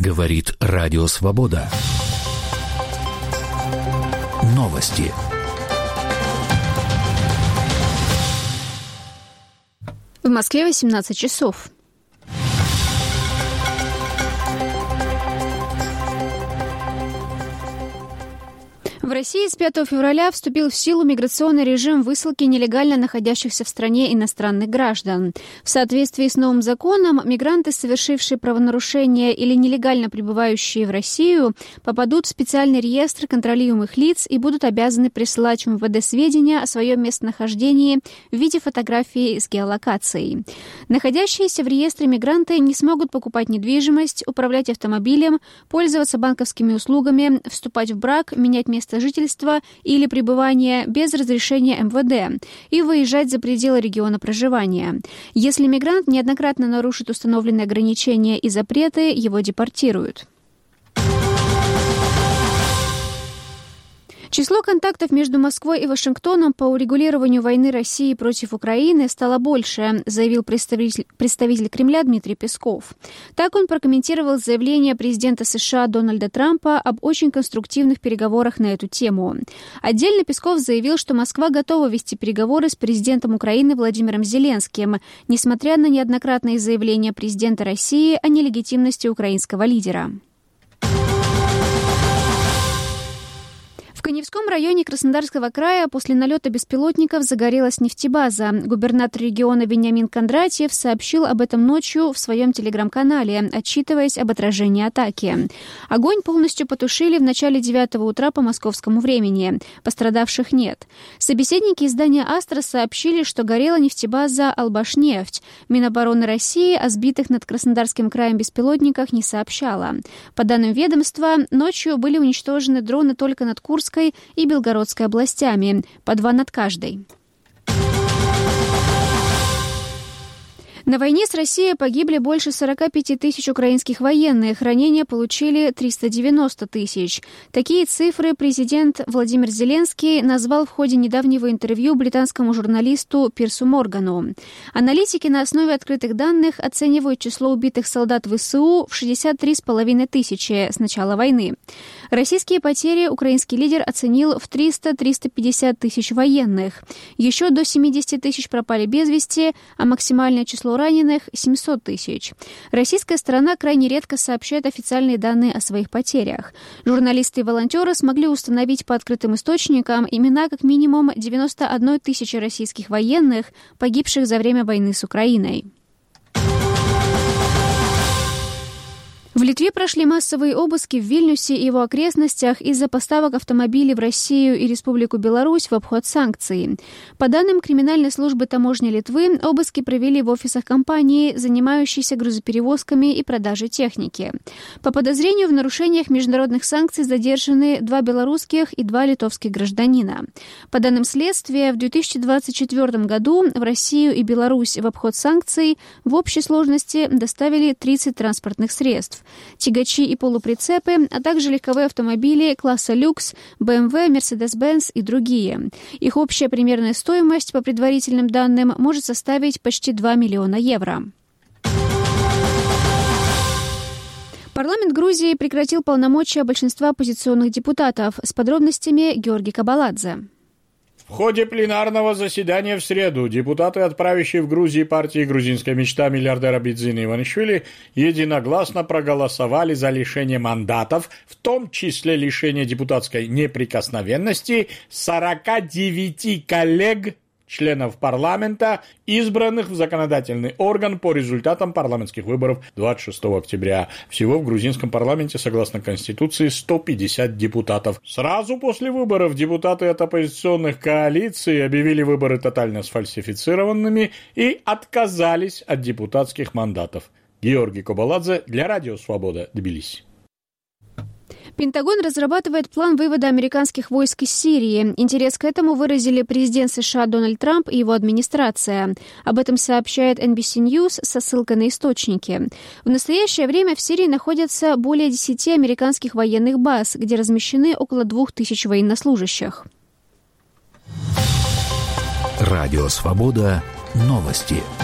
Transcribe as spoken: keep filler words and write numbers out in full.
Говорит Радио Свобода. Новости. В Москве восемнадцать часов. В России с пятого февраля вступил в силу миграционный режим высылки нелегально находящихся в стране иностранных граждан. В соответствии с новым законом, мигранты, совершившие правонарушения или нелегально прибывающие в Россию, попадут в специальный реестр контролируемых лиц и будут обязаны присылать в эм вэ дэ сведения о своем местонахождении в виде фотографии с геолокацией. Находящиеся в реестре мигранты не смогут покупать недвижимость, управлять автомобилем, пользоваться банковскими услугами, вступать в брак, менять место жительства или пребывания без разрешения эм вэ дэ и выезжать за пределы региона проживания. Если мигрант неоднократно нарушит установленные ограничения и запреты, его депортируют. Число контактов между Москвой и Вашингтоном по урегулированию войны России против Украины стало больше, заявил представитель, представитель Кремля Дмитрий Песков. Так он прокомментировал заявление президента США Дональда Трампа об очень конструктивных переговорах на эту тему. Отдельно Песков заявил, что Москва готова вести переговоры с президентом Украины Владимиром Зеленским, несмотря на неоднократные заявления президента России о нелегитимности украинского лидера. В Каневском районе Краснодарского края после налета беспилотников загорелась нефтебаза. Губернатор региона Вениамин Кондратьев сообщил об этом ночью в своем телеграм-канале, отчитываясь об отражении атаки. Огонь полностью потушили в начале девятого утра по московскому времени. Пострадавших нет. Собеседники издания «Астра» сообщили, что горела нефтебаза «Албашнефть». Минобороны России о сбитых над Краснодарским краем беспилотниках не сообщала. По данным ведомства, ночью были уничтожены дроны только над Курской и Белгородской областями, по два над каждой. На войне с Россией погибли больше сорок пять тысяч украинских военных, ранения получили триста девяносто тысяч. Такие цифры президент Владимир Зеленский назвал в ходе недавнего интервью британскому журналисту Пирсу Моргану. Аналитики на основе открытых данных оценивают число убитых солдат ВСУ в шестьдесят три с половиной тысячи с начала войны. Российские потери украинский лидер оценил в триста - триста пятьдесят тысяч военных. Еще до семьдесят тысяч пропали без вести, а максимальное число раненых – семьсот тысяч. Российская сторона крайне редко сообщает официальные данные о своих потерях. Журналисты и волонтеры смогли установить по открытым источникам имена как минимум девяносто одной тысячи российских военных, погибших за время войны с Украиной. В Литве прошли массовые обыски в Вильнюсе и его окрестностях из-за поставок автомобилей в Россию и Республику Беларусь в обход санкций. По данным Криминальной службы таможни Литвы, обыски провели в офисах компании, занимающейся грузоперевозками и продажей техники. По подозрению в нарушениях международных санкций задержаны два белорусских и два литовских гражданина. По данным следствия, в две тысячи двадцать четвёртом году в Россию и Беларусь в обход санкций в общей сложности доставили тридцать транспортных средств. Тягачи и полуприцепы, а также легковые автомобили класса люкс, бэ эм вэ, Mercedes-Benz и другие. Их общая примерная стоимость, по предварительным данным, может составить почти два миллиона евро. Парламент Грузии прекратил полномочия большинства оппозиционных депутатов. С подробностями Георгий Кабаладзе. В ходе пленарного заседания в среду депутаты, отправившие в Грузии партии «Грузинская мечта» миллиардера Бидзина Иванишвили, единогласно проголосовали за лишение мандатов, в том числе лишение депутатской неприкосновенности сорока девяти коллег, членов парламента, избранных в законодательный орган по результатам парламентских выборов двадцать шестого октября. Всего в грузинском парламенте, согласно Конституции, сто пятьдесят депутатов. Сразу после выборов депутаты от оппозиционных коалиций объявили выборы тотально сфальсифицированными и отказались от депутатских мандатов. Георгий Кабаладзе для Радио Свобода, Тбилиси. Пентагон разрабатывает план вывода американских войск из Сирии. Интерес к этому выразили президент США Дональд Трамп и его администрация. Об этом сообщает эн би си News со ссылкой на источники. В настоящее время в Сирии находятся более десяти американских военных баз, где размещены около двух тысяч военнослужащих. Радио Свобода. Новости.